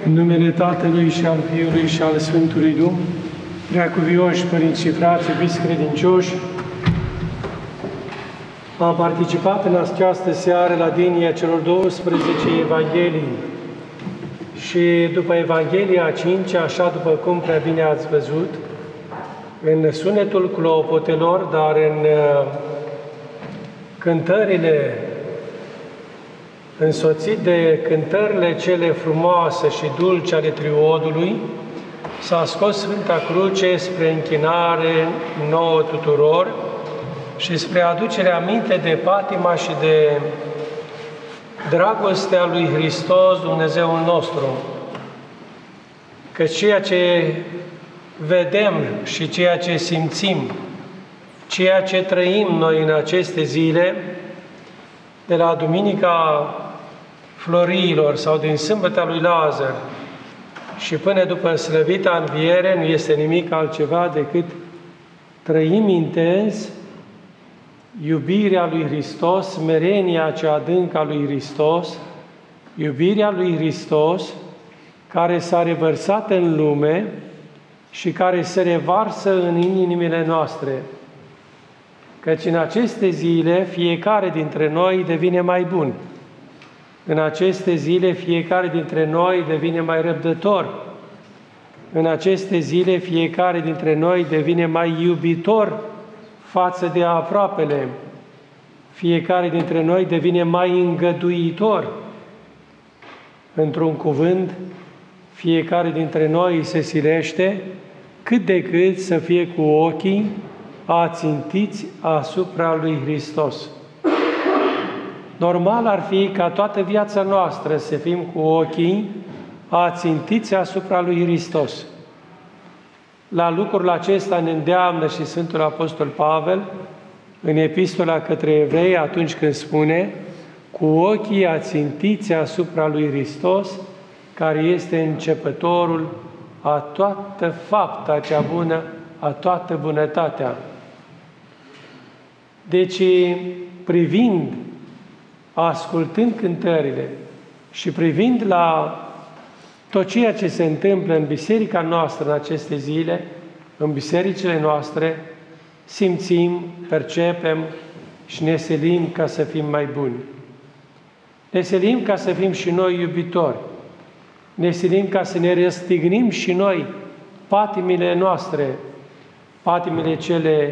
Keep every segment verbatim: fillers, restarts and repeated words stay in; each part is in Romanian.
În numele Tatălui și al Fiului și al Sfântului Duh, preacuvioși părinți și frați, iubiți credincioși, am participat în această seară la dinia celor douăsprezece Evanghelii și după Evanghelia a cincea, așa după cum prea bine ați văzut, în sunetul clopotelor, dar în cântările însoțit de cântările cele frumoase și dulci ale triodului, s-a scos Sfânta Cruce spre închinare nouă tuturor și spre aducerea aminte de patima și de dragostea lui Hristos, Dumnezeul nostru. Că ceea ce vedem și ceea ce simțim, ceea ce trăim noi în aceste zile, de la Duminica Florilor sau din Sâmbăta lui Lazar și până după slăvita înviere, nu este nimic altceva decât trăim intens iubirea lui Hristos, smerenia cea adâncă a lui Hristos, iubirea lui Hristos care s-a revărsat în lume și care se revarsă în inimile noastre. Căci în aceste zile fiecare dintre noi devine mai bun. În aceste zile fiecare dintre noi devine mai răbdător. În aceste zile fiecare dintre noi devine mai iubitor față de aproapele. Fiecare dintre noi devine mai îngăduitor. Într-un cuvânt, fiecare dintre noi se silește cât de cât să fie cu ochii ațintiți asupra lui Hristos. Normal ar fi ca toată viața noastră să fim cu ochii ațintiți asupra lui Hristos. La lucrul acesta ne îndeamnă și Sfântul Apostol Pavel în Epistola către Evrei, atunci când spune: cu ochii ațintiți asupra lui Hristos, care este începătorul a toată fapta cea bună, a toată bunătatea. Deci, privind, ascultând cântările și privind la tot ceea ce se întâmplă în biserica noastră în aceste zile, în bisericile noastre, simțim, percepem și ne silim ca să fim mai buni. Ne silim ca să fim și noi iubitori. Ne silim ca să ne răstignim și noi patimile noastre, patimile cele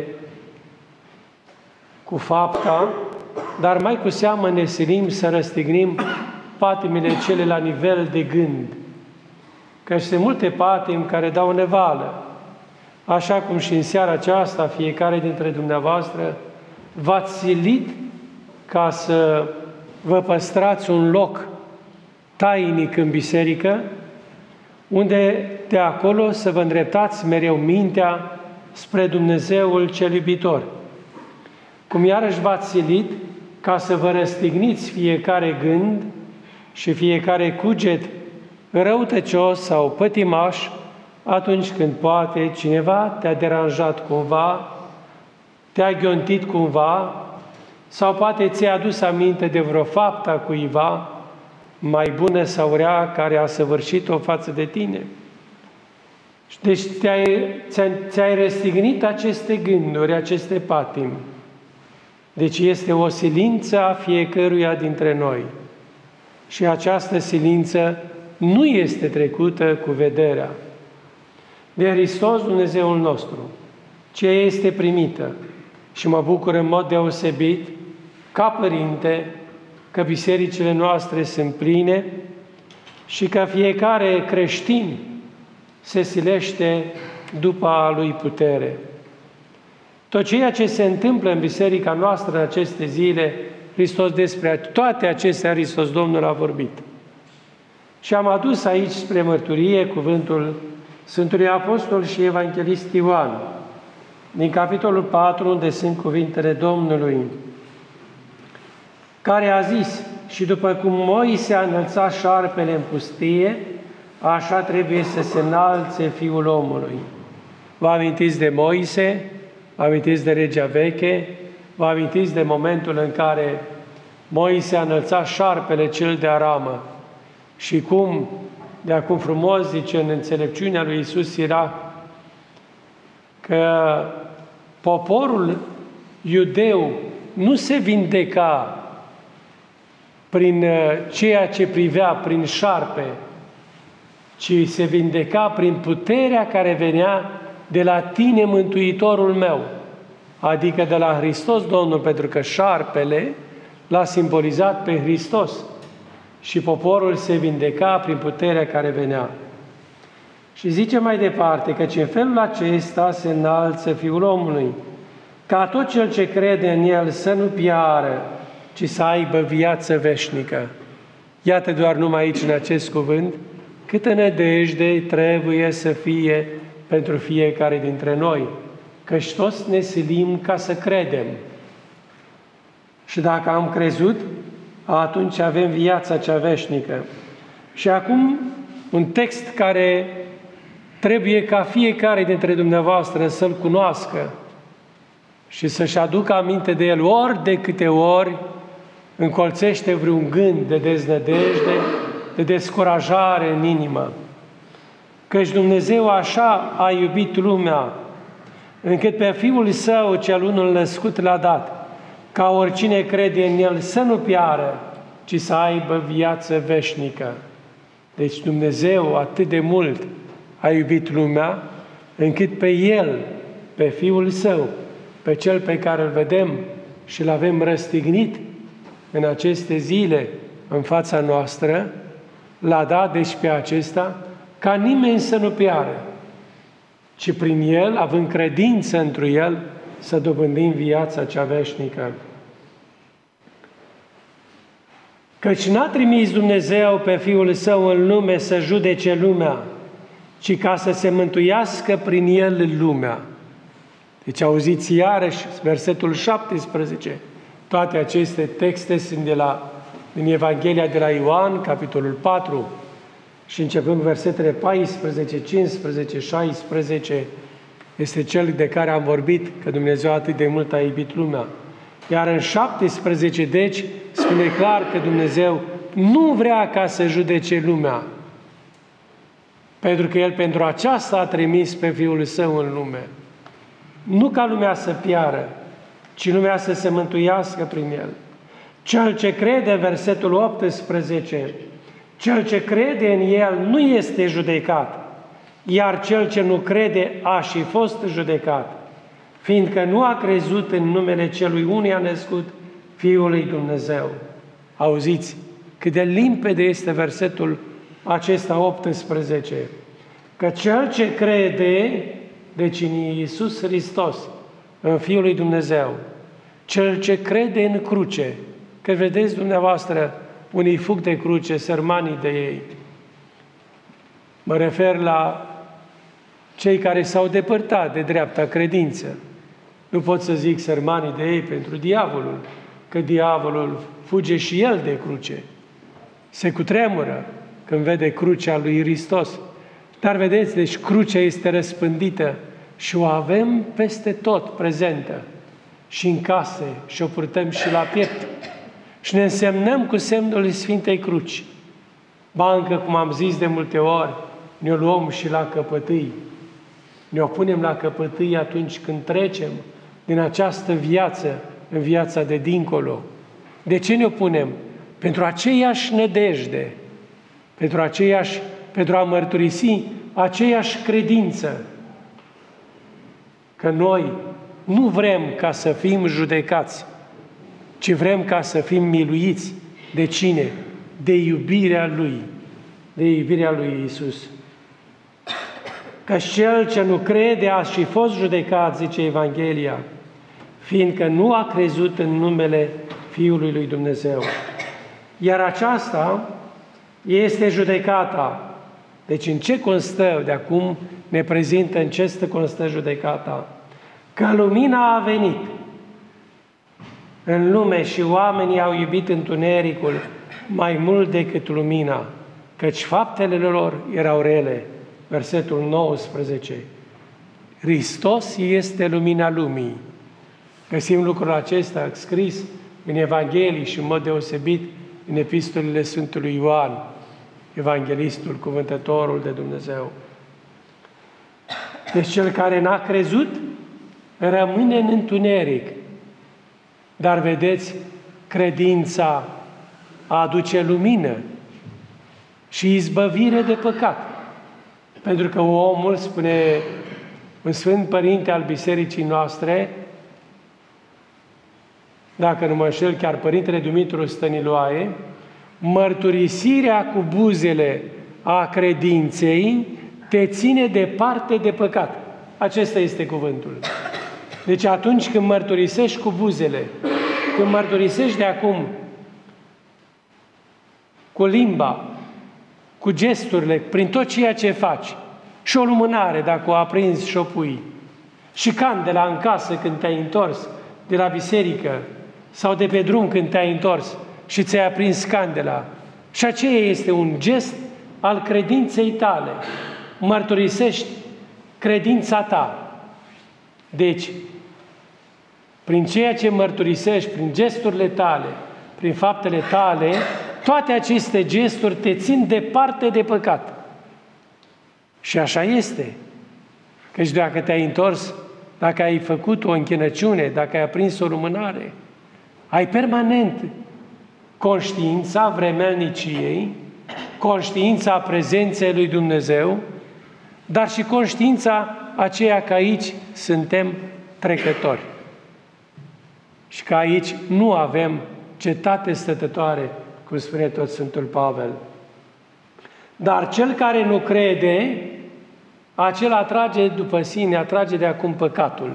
cu fapta, dar mai cu seamă ne silim să răstignim patimile cele la nivel de gând. Că sunt multe patimi care dau nevală. Așa cum și în seara aceasta fiecare dintre dumneavoastră v-ați silit ca să vă păstrați un loc tainic în biserică, unde de acolo să vă îndreptați mereu mintea spre Dumnezeul cel iubitor. Cum iarăși v-ați silit ca să vă răstigniți fiecare gând și fiecare cuget răutăcios sau pătimaș atunci când poate cineva te-a deranjat cumva, te-a ghiontit cumva sau poate ți-a adus aminte de vreo faptă a cuiva mai bună sau rea care a săvârșit-o față de tine. Deci ți-ai, ți-ai răstignit aceste gânduri, aceste patimi. Deci este o silință a fiecăruia dintre noi. Și această silință nu este trecută cu vederea. De Hristos Dumnezeul nostru, ce este primită. Și mă bucur în mod deosebit, ca părinte, că bisericile noastre sunt pline și că fiecare creștin se silește după a lui putere. Tot ceea ce se întâmplă în biserica noastră în aceste zile, Hristos despre toate acestea, Hristos Domnul a vorbit. Și am adus aici spre mărturie cuvântul Sfântului Apostol și Evanghelist Ioan, din capitolul patru, unde sunt cuvintele Domnului, care a zis: și după cum Moise a înălțat șarpele în pustie, așa trebuie să se înalțe Fiul omului. Vă amintiți de Moise? Vă amintiți de legea veche? Vă amintiți de momentul în care Moise a înălțat șarpele cel de aramă și cum de acum frumos, zice, în înțelepciunea lui Iisus era că poporul iudeu nu se vindeca prin ceea ce privea, prin șarpe, ci se vindeca prin puterea care venea de la tine, Mântuitorul meu, adică de la Hristos Domnul, pentru că șarpele l-a simbolizat pe Hristos și poporul se vindeca prin puterea care venea. Și zice mai departe, căci în felul acesta se înalță Fiul omului, ca tot cel ce crede în El să nu piară, ci să aibă viață veșnică. Iată doar numai aici, în acest cuvânt, câtă nădejde trebuie să fie pentru fiecare dintre noi, căci toți ne silim ca să credem. Și dacă am crezut, atunci avem viața cea veșnică. Și acum, un text care trebuie ca fiecare dintre dumneavoastră să-l cunoască și să-și aducă aminte de el ori de câte ori încolțește vreun gând de deznădejde, de descurajare în inimă. Căci Dumnezeu așa a iubit lumea, încât pe Fiul Său cel unul născut l-a dat, ca oricine crede în El să nu piară, ci să aibă viață veșnică. Deci Dumnezeu atât de mult a iubit lumea, încât pe El, pe Fiul Său, pe Cel pe care îl vedem și îl avem răstignit în aceste zile în fața noastră, l-a dat deci pe acesta, ca nimeni să nu piară, ci prin El, având credință întru El, să dobândim viața cea veșnică. Căci n-a trimis Dumnezeu pe Fiul Său în lume să judece lumea, ci ca să se mântuiască prin El lumea. Deci auziți iarăși versetul șaptesprezece. Toate aceste texte sunt de la, din Evanghelia de la Ioan, capitolul patru, și începând versetele paisprezece, cincisprezece, șaisprezece, este cel de care am vorbit, că Dumnezeu atât de mult a iubit lumea. Iar în șaptesprezece, deci, spune clar că Dumnezeu nu vrea ca să judece lumea, pentru că El pentru aceasta a trimis pe Fiul Său în lume. Nu ca lumea să piară, ci lumea să se mântuiască prin El. Cel ce crede, versetul optsprezece, cel ce crede în El nu este judecat, iar cel ce nu crede a și fost judecat, fiindcă nu a crezut în numele Celui unuia născut, Fiul lui Dumnezeu. Auziți cât de limpede este versetul acesta optsprezece, că cel ce crede, deci în Iisus Hristos, în Fiul lui Dumnezeu, cel ce crede în cruce, că vedeți dumneavoastră, unii fug de cruce, sărmanii de ei. Mă refer la cei care s-au depărtat de dreapta credință. Nu pot să zic sărmanii de ei pentru diavolul, că diavolul fuge și el de cruce. Se cutremură când vede crucea lui Hristos. Dar vedeți, deci crucea este răspândită și o avem peste tot prezentă. Și în case, și o purtăm și la piept. Și ne însemnăm cu semnul Sfintei Cruci. Ba încă, cum am zis de multe ori, ne-o luăm și la căpătâi. Ne-o punem la căpătâi atunci când trecem din această viață în viața de dincolo. De ce ne-o punem? Pentru aceeași nădejde, pentru, aceeași, pentru a mărturisi aceeași credință, că noi nu vrem ca să fim judecați, ci vrem ca să fim miluiți. De cine? De iubirea Lui, de iubirea Lui Iisus. Că cel ce nu crede a și fost judecat, zice Evanghelia, fiindcă nu a crezut în numele Fiului lui Dumnezeu. Iar aceasta este judecata. Deci în ce constă, de acum ne prezintă în ce constă judecata? Că lumina a venit în lume și oamenii au iubit întunericul mai mult decât lumina, căci faptele lor erau rele. Versetul nouăsprezece. Hristos este lumina lumii. Găsim lucrul acesta scris în Evanghelii și în mod deosebit în epistolele Sfântului Ioan. evanghelistul, cuvântătorul de Dumnezeu. Deci cel care n-a crezut rămâne în întuneric. Dar vedeți, credința aduce lumină și izbăvire de păcat. Pentru că omul, spune un Sfânt Părinte al Bisericii noastre, dacă nu mă înșel, chiar Părintele Dumitru Stăniloae, mărturisirea cu buzele a credinței te ține departe de păcat. Acesta este cuvântul. Deci atunci când mărturisești cu buzele, când mărturisești de acum cu limba, cu gesturile, prin tot ceea ce faci, și o lumânare dacă o aprinzi și o pui, și candela în casă când te-ai întors de la biserică sau de pe drum când te-ai întors și ți-ai aprins candela, și aceea este un gest al credinței tale. Mărturisești credința ta. Deci, prin ceea ce mărturisești, prin gesturile tale, prin faptele tale, toate aceste gesturi te țin departe de păcat. Și așa este. Căci dacă te-ai întors, dacă ai făcut o închinăciune, dacă ai aprins o lumânare, ai permanent conștiința vremelniciei, conștiința prezenței lui Dumnezeu, dar și conștiința aceea că aici suntem trecători. Și că aici nu avem cetate stătătoare, cum spune tot Sfântul Pavel. Dar cel care nu crede, acela atrage după sine, atrage de acum păcatul.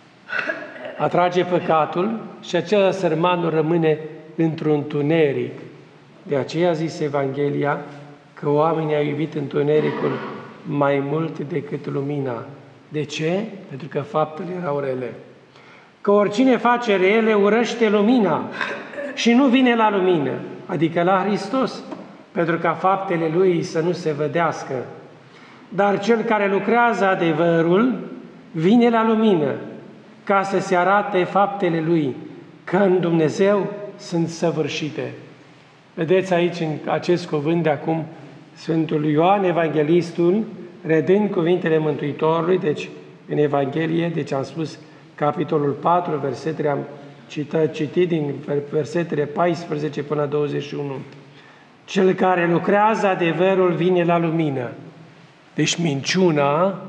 Atrage păcatul și acela sărmanul rămâne într-un întuneric. De aceea a zis Evanghelia că oamenii au iubit întunericul mai mult decât lumina. De ce? Pentru că faptele erau rele. Că oricine face rele urăște lumina și nu vine la lumină, adică la Hristos, pentru ca faptele Lui să nu se vedească. Dar cel care lucrează adevărul vine la lumină, ca să se arate faptele Lui, că în Dumnezeu sunt săvârșite. Vedeți aici, în acest cuvânt de acum, Sfântul Ioan Evanghelistul, redând cuvintele Mântuitorului, deci în Evanghelie, deci am spus capitolul patru, versetele, am citat, citit din versetele paisprezece până la douăzeci și unu. Cel care lucrează adevărul vine la lumină. Deci minciuna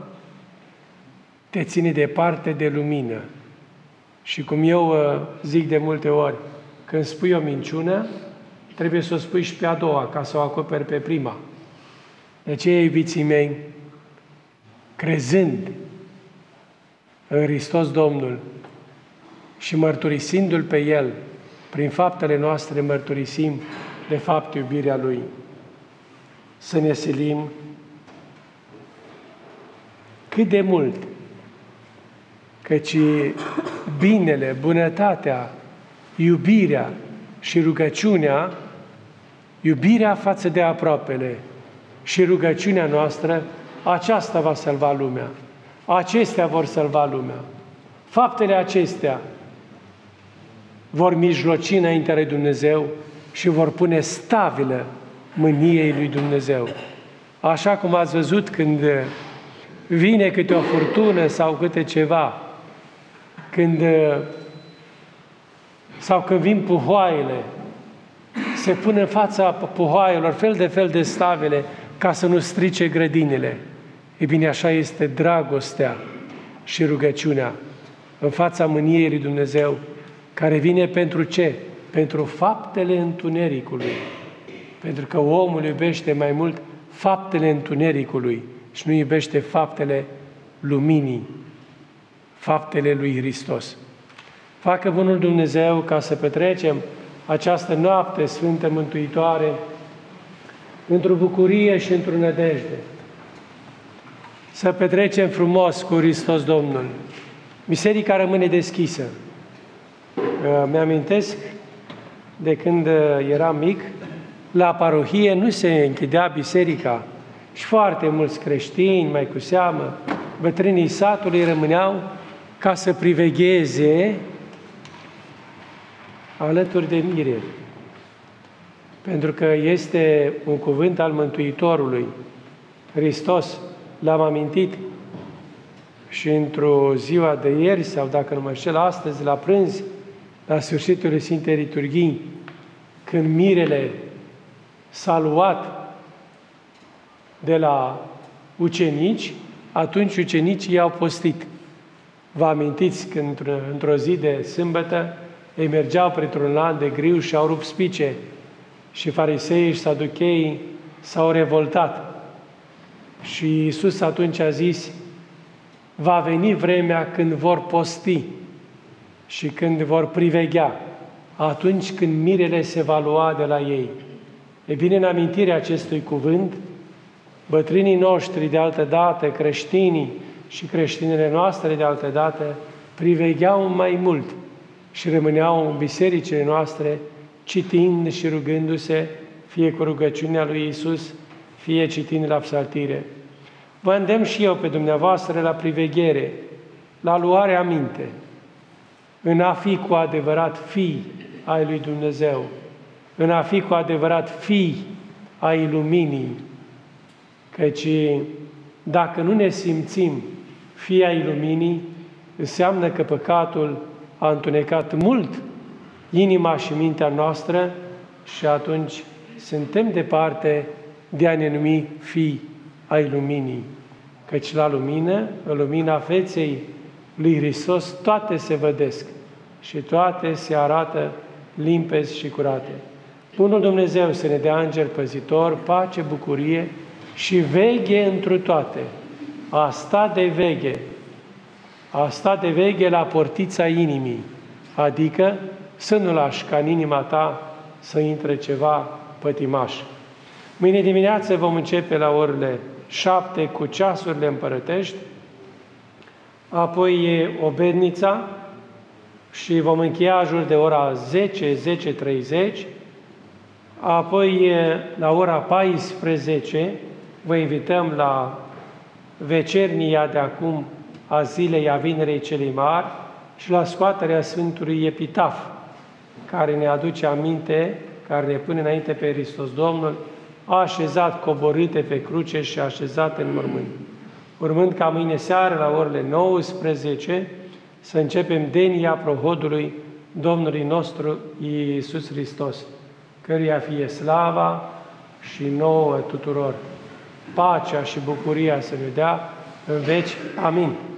te ține departe de lumină. Și cum eu zic de multe ori, când spui o minciună, trebuie să o spui și pe a doua, ca să o acoperi pe prima. De aceea, iubiții mei, crezând în Hristos Domnul și mărturisindu-L pe El, prin faptele noastre mărturisim de fapt iubirea Lui. Să ne silim cât de mult, căci binele, bunătatea, iubirea și rugăciunea, iubirea față de aproapele și rugăciunea noastră, aceasta va salva lumea. Acestea vor salva lumea. Faptele acestea vor mijloci înaintea lui Dumnezeu și vor pune stabilă mâniei lui Dumnezeu. Așa cum ați văzut când vine câte o furtună sau câte ceva, când, sau când vin puhoaiele, se pun în fața puhoaielor fel de fel de stabile ca să nu strice grădinile. E bine, așa este dragostea și rugăciunea în fața mâniei lui Dumnezeu, care vine pentru ce? Pentru faptele întunericului. Pentru că omul iubește mai mult faptele întunericului și nu iubește faptele luminii, faptele lui Hristos. Facă bunul Dumnezeu ca să petrecem această noapte sfântă mântuitoare într-o bucurie și într-o nădejde. Să petrecem frumos cu Hristos Domnul. Biserica rămâne deschisă. Mi-amintesc de când eram mic, la parohie nu se închidea biserica și foarte mulți creștini, mai cu seamă, bătrânii satului rămâneau ca să privegheze alături de mireli. pentru că este un cuvânt al Mântuitorului. Hristos l-am amintit și într-o ziua de ieri, sau dacă nu mă înșel, astăzi, la prânz, la sfârșitul Sfintei Liturghii, când mirele s-a luat de la ucenici, atunci ucenicii i-au postit. Vă amintiți când într-o zi de sâmbătă ei mergeau printr-un lan de griu și au rupt spice și fariseii și saducheii s-au revoltat. Și Iisus atunci a zis: va veni vremea când vor posti și când vor priveghea, atunci când mirele se va lua de la ei. E bine, în amintirea acestui cuvânt, bătrânii noștri de altă dată, creștinii și creștinele noastre de altă dată, privegheau mai mult și rămâneau în bisericile noastre, citind și rugându-se, fie cu rugăciunea lui Iisus, fie citind la psaltire. Vă îndemn și eu pe dumneavoastră la priveghere, la luare aminte, în a fi cu adevărat fii ai lui Dumnezeu, în a fi cu adevărat fii ai luminii, căci dacă nu ne simțim fii ai luminii, înseamnă că păcatul a întunecat mult inima și mintea noastră și atunci suntem departe de a ne numi fii ai luminii. Căci la lumină, în lumina feței lui Hristos, toate se vădesc și toate se arată limpezi și curate. Bunul Dumnezeu să ne dea înger păzitor, pace, bucurie și veghe întru toate. A sta de veghe, a sta de veghe la portița inimii, adică să nu lași ca în inima ta să intre ceva pătimaș. Mâine dimineață vom începe la orele șapte cu ceasurile împărătești, apoi e obednița și vom încheia jur de ora zece, zece treizeci, apoi la ora paisprezece vă invităm la vecernia de acum a zilei a Vinerei Celei Mari și la scoaterea Sfântului Epitaf, care ne aduce aminte, care ne pune înainte pe Hristos Domnul, așezat, coborâte pe cruce și așezat în mormânt. Urmând ca mâine seară, la orele nouăsprezece, să începem denia prohodului Domnului nostru Iisus Hristos, căruia fie slava și nouă tuturor. Pacea și bucuria să ne dea în veci. Amin.